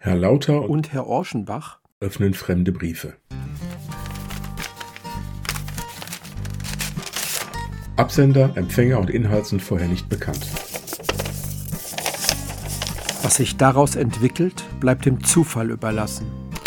Herr Lauter und Herr Orschenbach öffnen fremde Briefe. Absender, Empfänger und Inhalt sind vorher nicht bekannt. Was sich daraus entwickelt, bleibt dem Zufall überlassen.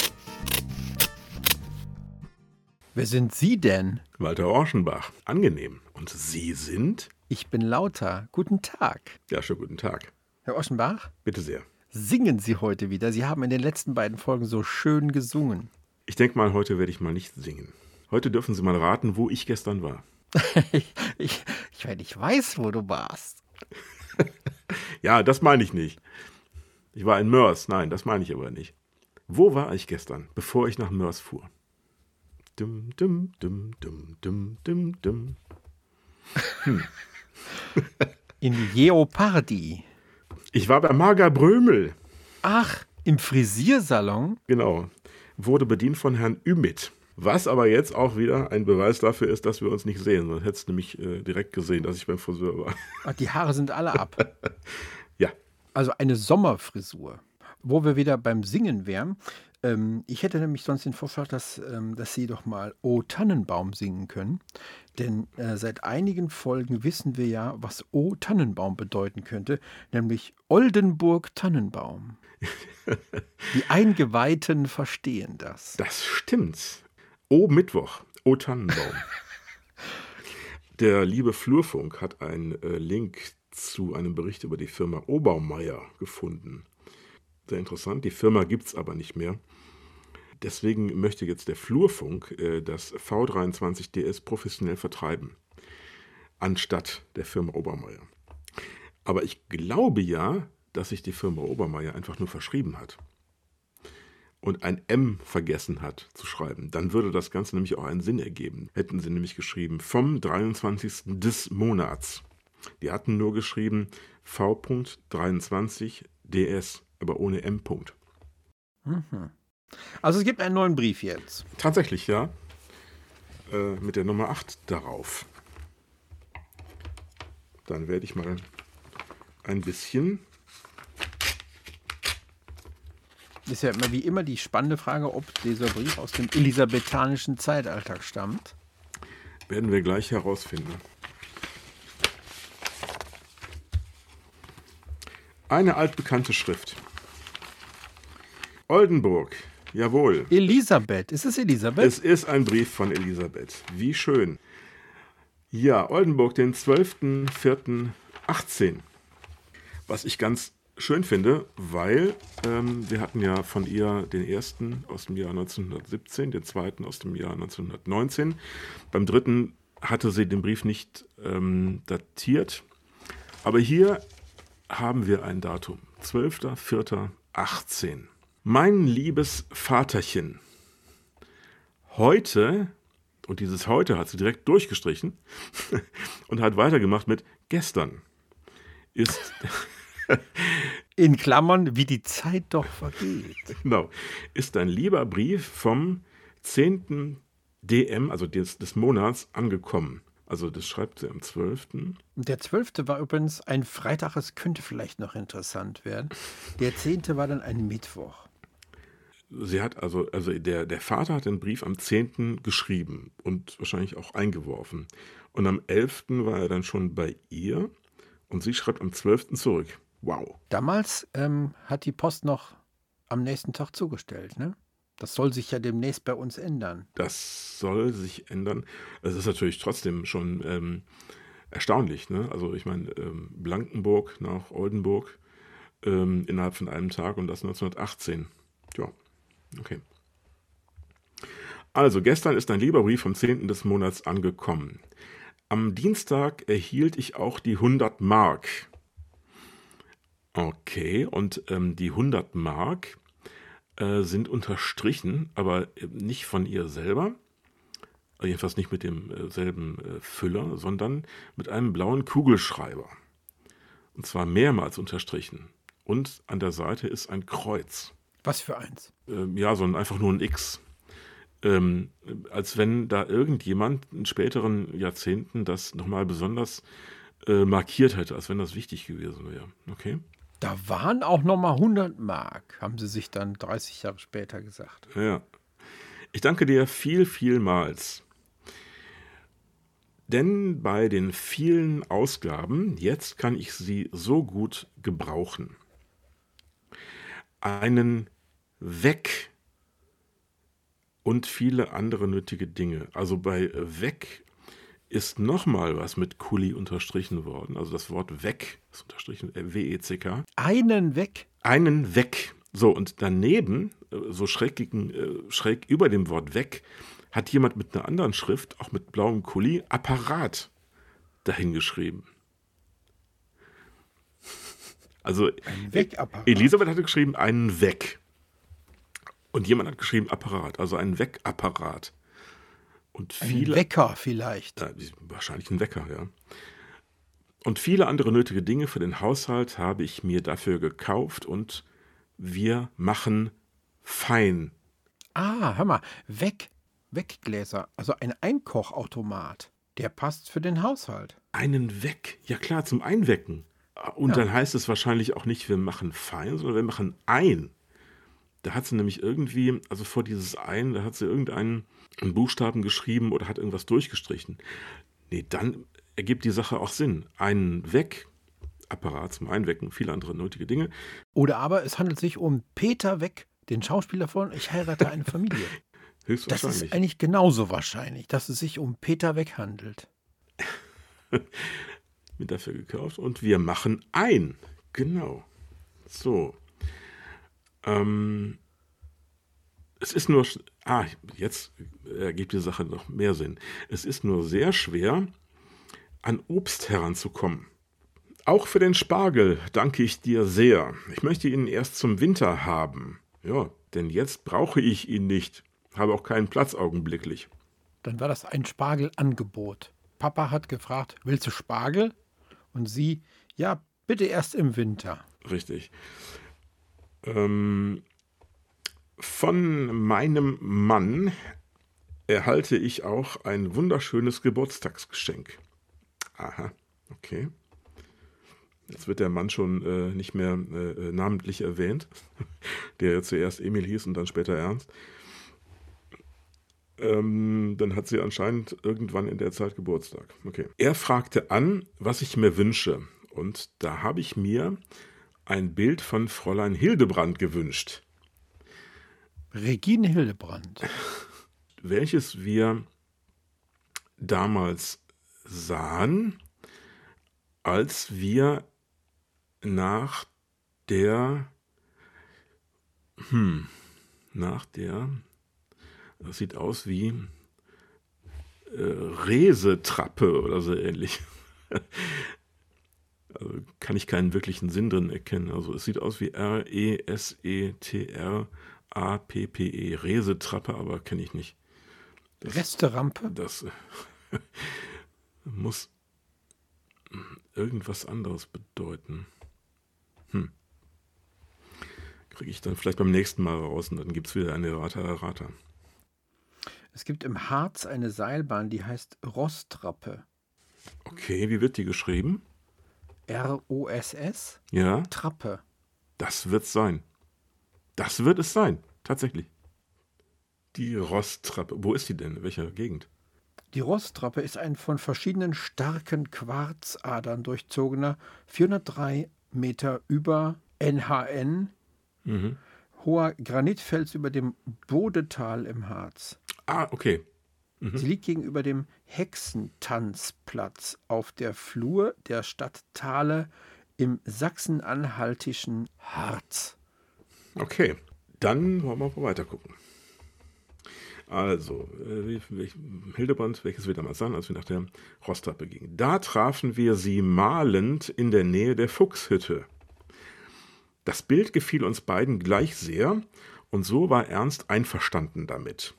Wer sind Sie denn? Walter Orschenbach, angenehm. Und Sie sind? Ich bin Lauter. Guten Tag. Ja, schönen guten Tag. Herr Orschenbach, Bitte sehr. singen Sie heute wieder? Sie haben in den letzten beiden Folgen so schön gesungen. Ich denke mal, heute werde ich mal nicht singen. Heute dürfen Sie mal raten, wo ich gestern war. ich weiß, wo du warst. Ja, das meine ich nicht. Ich war in Mörs. Nein, das meine ich aber nicht. Wo war ich gestern, bevor ich nach Mörs fuhr? Dum, dum, dum, dum, dum, dum, dum. In Jeopardy. Ich war bei Marga Brömel. Ach, im Frisiersalon? Genau. Wurde bedient von Herrn Ümit. Was aber jetzt auch wieder ein Beweis dafür ist, dass wir uns nicht sehen. Sonst hättest du nämlich direkt gesehen, dass ich beim Friseur war. Ach, die Haare sind alle ab. Ja. Also eine Sommerfrisur. Wo wir wieder beim Singen wären. Ich hätte nämlich sonst den Vorschlag, dass Sie doch mal O Tannenbaum singen können. Denn seit einigen Folgen wissen wir ja, was O Tannenbaum bedeuten könnte. Nämlich Oldenburg Tannenbaum. Die Eingeweihten verstehen das. Das stimmt. O Mittwoch, O Tannenbaum. Der liebe Flurfunk hat einen Link zu einem Bericht über die Firma Obermeier gefunden. Sehr interessant. Die Firma gibt es aber nicht mehr. Deswegen möchte jetzt der Flurfunk das V23DS professionell vertreiben, anstatt der Firma Obermeier. Aber ich glaube ja, dass sich die Firma Obermeier einfach nur verschrieben hat und ein M vergessen hat zu schreiben. Dann würde das Ganze nämlich auch einen Sinn ergeben. Hätten sie nämlich geschrieben vom 23. des Monats. Die hatten nur geschrieben V.23DS, aber ohne M. Mhm. Also es gibt einen neuen Brief jetzt. Tatsächlich, ja. Mit der Nummer 8 darauf. Dann werde ich mal ein bisschen... Ist ja immer wie immer die spannende Frage, ob dieser Brief aus dem elisabethanischen Zeitalter stammt. Werden wir gleich herausfinden. Eine altbekannte Schrift. Oldenburg, jawohl. Elisabeth, ist es Elisabeth? Es ist ein Brief von Elisabeth. Wie schön. Ja, Oldenburg, den 12.04.18. Was ich ganz schön finde, weil wir hatten ja von ihr den ersten aus dem Jahr 1917, den zweiten aus dem Jahr 1919. Beim dritten hatte sie den Brief nicht datiert. Aber hier haben wir ein Datum. 12.04.18. Mein liebes Vaterchen, heute, und dieses heute hat sie direkt durchgestrichen und hat weitergemacht mit gestern, ist... In Klammern, wie die Zeit doch vergeht. Genau, ist ein lieber Brief vom 10. DM, also des Monats, angekommen. Also das schreibt sie am 12. Der 12. war übrigens ein Freitag, es könnte vielleicht noch interessant werden. Der 10. war dann ein Mittwoch. Sie hat also der Vater hat den Brief am 10. geschrieben und wahrscheinlich auch eingeworfen. Und am 11. war er dann schon bei ihr und sie schreibt am 12. zurück. Wow. Damals hat die Post noch am nächsten Tag zugestellt, ne? Das soll sich ja demnächst bei uns ändern. Das soll sich ändern. Es ist natürlich trotzdem schon erstaunlich, ne? Also ich meine, Blankenburg nach Oldenburg innerhalb von einem Tag und das 1918. Ja, okay. Also gestern ist ein lieber Brief vom 10. des Monats angekommen. Am Dienstag erhielt ich auch die 100 Mark. Okay, und die 100 Mark sind unterstrichen, aber nicht von ihr selber, jedenfalls nicht mit demselben Füller, sondern mit einem blauen Kugelschreiber. Und zwar mehrmals unterstrichen. Und an der Seite ist ein Kreuz. Was für eins? Ja, so einfach nur ein X. Als wenn da irgendjemand in späteren Jahrzehnten das nochmal besonders markiert hätte, als wenn das wichtig gewesen wäre. Okay? Da waren auch nochmal 100 Mark, haben sie sich dann 30 Jahre später gesagt. Ja. Ich danke dir vielmals. Denn bei den vielen Ausgaben, jetzt kann ich sie so gut gebrauchen. Einen Weg und viele andere nötige Dinge. Also bei Weg ist nochmal was mit Kuli unterstrichen worden. Also das Wort Weg ist unterstrichen, W-E-C-K. Einen weg? Einen Weg. So, und daneben, so schräg über dem Wort Weg, hat jemand mit einer anderen Schrift, auch mit blauem Kuli, Apparat dahingeschrieben. Also Ein Wegapparat. Elisabeth hatte geschrieben, einen Weg. Und jemand hat geschrieben, Apparat, also ein Wegapparat. Und viele, ein Wecker vielleicht. Wahrscheinlich ein Wecker, ja. Und viele andere nötige Dinge für den Haushalt habe ich mir dafür gekauft und wir machen fein. Ah, hör mal, Weggläser, also ein Einkochautomat. Der passt für den Haushalt. Einen Weg, ja klar, zum Einwecken. Und dann heißt es wahrscheinlich auch nicht, wir machen fein, sondern wir machen ein. Da hat sie nämlich irgendwie, also vor dieses Ein, da hat sie irgendeinen Buchstaben geschrieben oder hat irgendwas durchgestrichen. Nee, dann ergibt die Sache auch Sinn. Einen Wegapparat zum Einwecken, viele andere nötige Dinge. Oder aber es handelt sich um Peter Weck, den Schauspieler von Ich heirate eine Familie. Das ist eigentlich genauso wahrscheinlich, dass es sich um Peter Weck handelt. Mir dafür gekauft und wir machen ein. Genau. So. Es ist nur, jetzt ergibt die Sache noch mehr Sinn. Es ist nur sehr schwer, an Obst heranzukommen. Auch für den Spargel danke ich dir sehr. Ich möchte ihn erst zum Winter haben. Ja, denn jetzt brauche ich ihn nicht. Habe auch keinen Platz augenblicklich. Dann war das ein Spargelangebot. Papa hat gefragt, willst du Spargel? Und sie, ja, bitte erst im Winter. Richtig. Von meinem Mann erhalte ich auch ein wunderschönes Geburtstagsgeschenk. Aha, okay. Jetzt wird der Mann schon nicht mehr namentlich erwähnt, der zuerst Emil hieß und dann später Ernst. Dann hat sie anscheinend irgendwann in der Zeit Geburtstag. Okay. Er fragte an, was ich mir wünsche. Und da habe ich mir ein Bild von Fräulein Hildebrand gewünscht. Regine Hildebrand. Welches wir damals sahen, als wir nach der, das sieht aus wie Resetrappe oder so ähnlich. Also kann ich keinen wirklichen Sinn drin erkennen. Also es sieht aus wie R-E-S-E-T-R-A-P-P-E. Resetrappe, aber kenne ich nicht. Resterampe? Das muss irgendwas anderes bedeuten. Kriege ich dann vielleicht beim nächsten Mal raus und dann gibt es wieder eine Errata. Es gibt im Harz eine Seilbahn, die heißt Rostrappe. Okay, wie wird die geschrieben? R-O-S-S? Ja. Trappe. Das wird es sein. Das wird es sein, tatsächlich. Die Rostrappe. Wo ist die denn? In welcher Gegend? Die Rostrappe ist ein von verschiedenen starken Quarzadern durchzogener, 403 Meter über NHN, hoher Granitfels über dem Bodetal im Harz. Ah, okay. Sie liegt gegenüber dem Hexentanzplatz auf der Flur der Stadt Thale im sachsen-anhaltischen Harz. Okay, dann wollen wir mal weiter gucken. Also, Hildebrand, welches wir damals sahen, als wir nach der Rostrappe gingen. Da trafen wir sie mahlend in der Nähe der Fuchshütte. Das Bild gefiel uns beiden gleich sehr und so war Ernst einverstanden damit.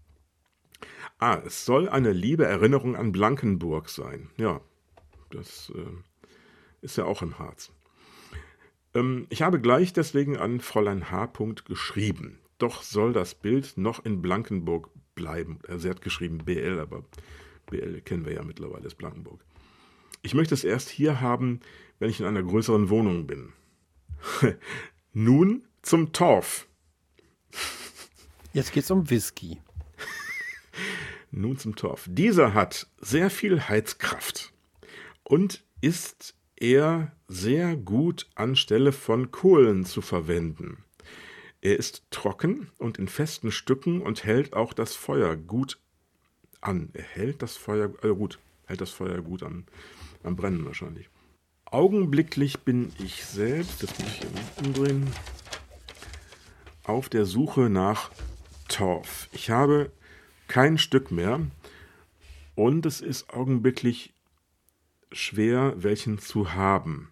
Es soll eine liebe Erinnerung an Blankenburg sein. Ja, das ist ja auch im Harz. Ich habe gleich deswegen an Fräulein H. geschrieben. Doch soll das Bild noch in Blankenburg bleiben. Sie hat geschrieben BL, aber BL kennen wir ja mittlerweile als Blankenburg. Ich möchte es erst hier haben, wenn ich in einer größeren Wohnung bin. Nun zum Torf. Jetzt geht's um Whisky. Nun zum Torf. Dieser hat sehr viel Heizkraft und ist eher sehr gut anstelle von Kohlen zu verwenden. Er ist trocken und in festen Stücken und hält auch das Feuer gut an. Er hält das Feuer gut am Brennen wahrscheinlich. Augenblicklich bin ich selbst, das muss ich hier umdrehen, auf der Suche nach Torf. Ich habe kein Stück mehr und es ist augenblicklich schwer, welchen zu haben.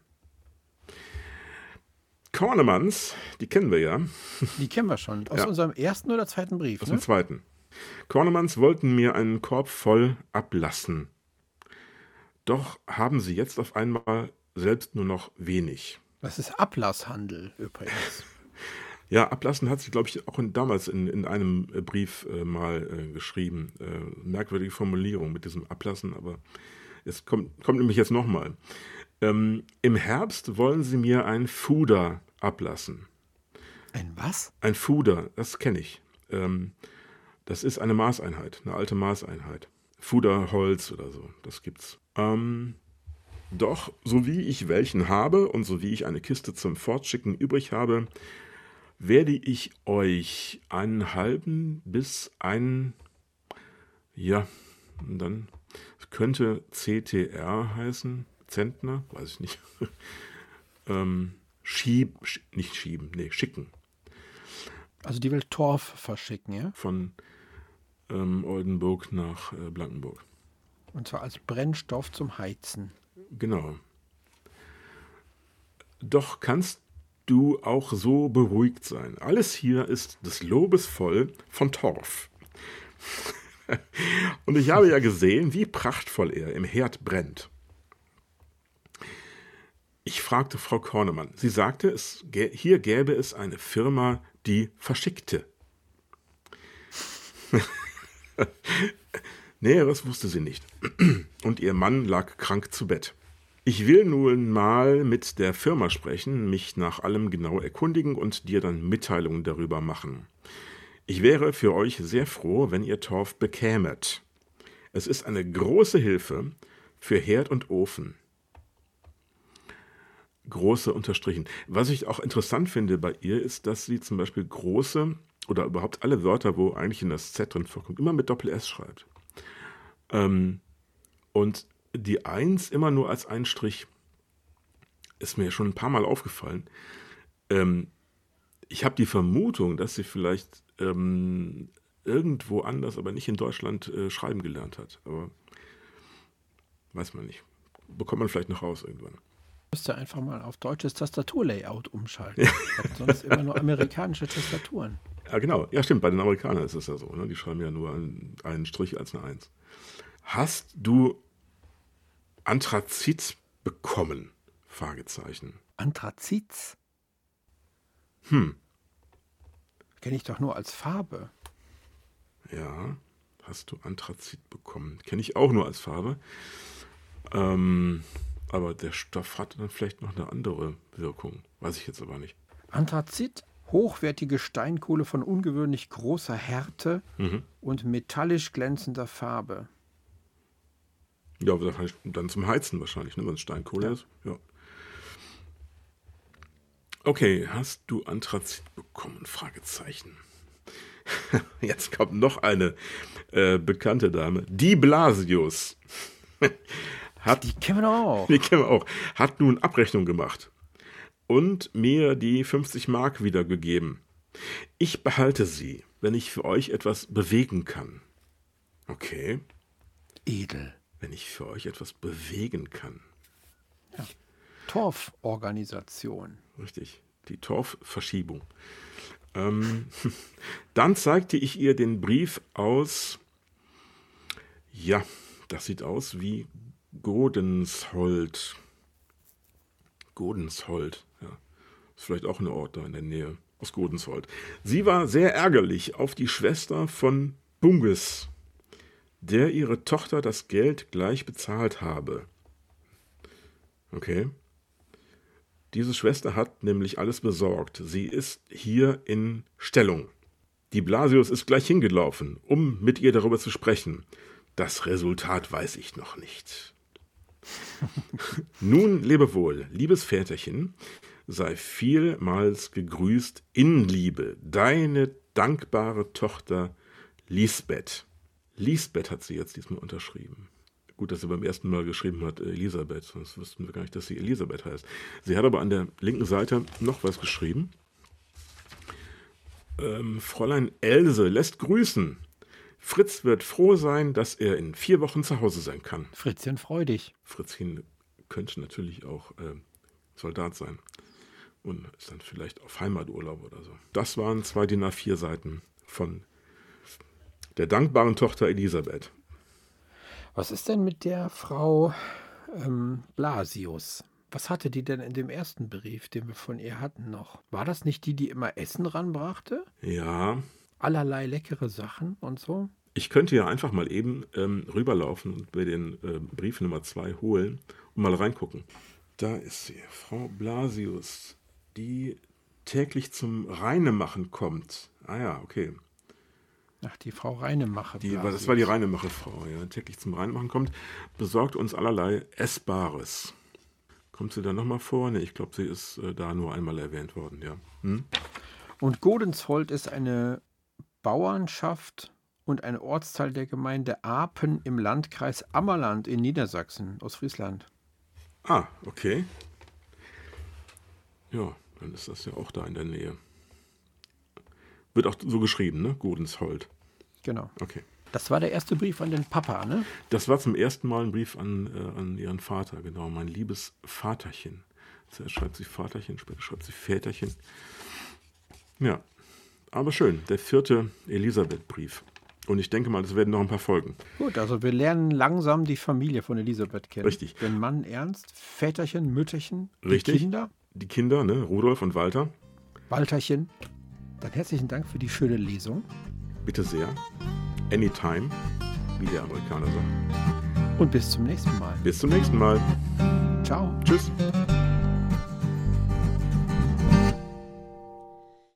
Kornemanns, die kennen wir ja. Die kennen wir schon. Aus unserem ersten oder zweiten Brief. Aus dem zweiten. Kornemanns wollten mir einen Korb voll ablassen. Doch haben sie jetzt auf einmal selbst nur noch wenig. Das ist Ablasshandel übrigens. Ja, ablassen hat sie, glaube ich, auch damals in einem Brief mal geschrieben. Merkwürdige Formulierung mit diesem Ablassen, aber es kommt nämlich jetzt nochmal. Im Herbst wollen sie mir ein Fuder ablassen. Ein was? Ein Fuder, das kenne ich. Das ist eine Maßeinheit, eine alte Maßeinheit. Fuderholz oder so, das gibt's. Doch, so wie ich welchen habe und so wie ich eine Kiste zum Fortschicken übrig habe, werde ich euch einen halben bis einen, ja, und dann könnte CTR heißen, Zentner, weiß ich nicht, schicken. Also die will Torf verschicken, ja? Von Oldenburg nach Blankenburg. Und zwar als Brennstoff zum Heizen. Genau. Doch kannst du auch so beruhigt sein. Alles hier ist des Lobes voll von Torf. Und ich habe ja gesehen, wie prachtvoll er im Herd brennt. Ich fragte Frau Kornemann. Sie sagte, hier gäbe es eine Firma, die verschickte. Näheres wusste sie nicht. Und ihr Mann lag krank zu Bett. Ich will nun mal mit der Firma sprechen, mich nach allem genau erkundigen und dir dann Mitteilungen darüber machen. Ich wäre für euch sehr froh, wenn ihr Torf bekämet. Es ist eine große Hilfe für Herd und Ofen. Große unterstrichen. Was ich auch interessant finde bei ihr, ist, dass sie zum Beispiel große oder überhaupt alle Wörter, wo eigentlich in das Z drin vorkommt, immer mit Doppel-S schreibt. Und die 1 immer nur als einen Strich. Ist mir schon ein paar Mal aufgefallen. Ich habe die Vermutung, dass sie vielleicht irgendwo anders, aber nicht in Deutschland, schreiben gelernt hat. Aber weiß man nicht. Bekommt man vielleicht noch raus irgendwann. Müsste einfach mal auf deutsches Tastaturlayout umschalten. Ich habe sonst immer nur amerikanische Tastaturen. Ja, genau. Ja, stimmt. Bei den Amerikanern ist es ja so. Ne? Die schreiben ja nur einen Strich als eine 1. Hast du Anthrazit bekommen? Fragezeichen. Anthrazit? Kenne ich doch nur als Farbe. Ja, hast du Anthrazit bekommen? Kenne ich auch nur als Farbe. Aber der Stoff hat dann vielleicht noch eine andere Wirkung. Weiß ich jetzt aber nicht. Anthrazit, hochwertige Steinkohle von ungewöhnlich großer Härte und metallisch glänzender Farbe. Ja, dann zum Heizen wahrscheinlich, ne, wenn es Steinkohle ist. Ja. Okay, hast du Anthrazit bekommen? Fragezeichen. Jetzt kommt noch eine bekannte Dame. Die Blasius. Die kennen wir auch. Die kennen wir auch. Hat nun Abrechnung gemacht und mir die 50 Mark wiedergegeben. Ich behalte sie, wenn ich für euch etwas bewegen kann. Okay. Edel. Wenn ich für euch etwas bewegen kann. Ja. Torforganisation. Richtig, die Torfverschiebung. Dann zeigte ich ihr den Brief aus, ja, das sieht aus wie Godensholt. Godensholt, ja. Ist vielleicht auch ein Ort da in der Nähe, aus Godensholt. Sie war sehr ärgerlich auf die Schwester von Bunges, der ihre Tochter das Geld gleich bezahlt habe. Okay. Diese Schwester hat nämlich alles besorgt. Sie ist hier in Stellung. Die Blasius ist gleich hingelaufen, um mit ihr darüber zu sprechen. Das Resultat weiß ich noch nicht. Nun lebe wohl, liebes Väterchen, sei vielmals gegrüßt in Liebe, deine dankbare Tochter Lisbeth. Lisbeth hat sie jetzt diesmal unterschrieben. Gut, dass sie beim ersten Mal geschrieben hat Elisabeth, sonst wüssten wir gar nicht, dass sie Elisabeth heißt. Sie hat aber an der linken Seite noch was geschrieben. Fräulein Else lässt grüßen. Fritz wird froh sein, dass er in 4 Wochen zu Hause sein kann. Fritzchen, freu dich. Fritzchen könnte natürlich auch Soldat sein und ist dann vielleicht auf Heimaturlaub oder so. Das waren 2 DIN A4 Seiten von der dankbaren Tochter Elisabeth. Was ist denn mit der Frau Blasius? Was hatte die denn in dem ersten Brief, den wir von ihr hatten noch? War das nicht die immer Essen ranbrachte? Ja. Allerlei leckere Sachen und so? Ich könnte ja einfach mal eben rüberlaufen und mir den Brief Nummer 2 holen und mal reingucken. Da ist sie, Frau Blasius, die täglich zum Reinemachen kommt. Ah ja, okay. Ach, die Frau Reinemacher. Das war die Reinemacher-Frau, ja, täglich zum Reinemachen kommt, besorgt uns allerlei Essbares. Kommt sie da nochmal vor? Ne, ich glaube, sie ist da nur einmal erwähnt worden, ja. Und Godensholt ist eine Bauernschaft und ein Ortsteil der Gemeinde Apen im Landkreis Ammerland in Niedersachsen, Ostfriesland. Ah, okay. Ja, dann ist das ja auch da in der Nähe. Wird auch so geschrieben, ne? Godensholt. Genau. Okay. Das war der erste Brief an den Papa, ne? Das war zum ersten Mal ein Brief an ihren Vater, genau. Mein liebes Vaterchen. Zuerst schreibt sie Vaterchen, später schreibt sie Väterchen. Ja, aber schön. Der 4. Elisabeth-Brief. Und ich denke mal, es werden noch ein paar folgen. Gut, also wir lernen langsam die Familie von Elisabeth kennen. Richtig. Den Mann Ernst, Väterchen, Mütterchen, Richtig. Die Kinder. Die Kinder, ne? Rudolf und Walter. Walterchen. Dann herzlichen Dank für die schöne Lesung. Bitte sehr. Anytime, wie der Amerikaner sagt. Und bis zum nächsten Mal. Bis zum nächsten Mal. Ciao. Tschüss.